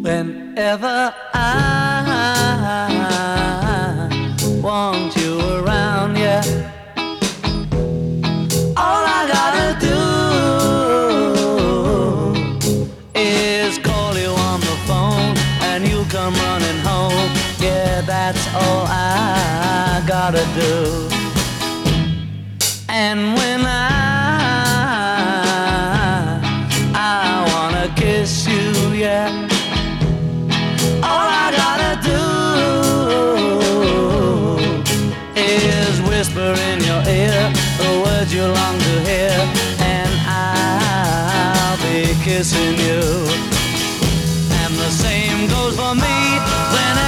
Whenever I want you around, yeah, all I gotta do is call you on the phone and you come running home. Yeah, that's all I gotta do. And when I wanna kiss you, yeah, all I gotta do is whisper in your ear the words you long to hear, and I'll be kissing you. And the same goes for me when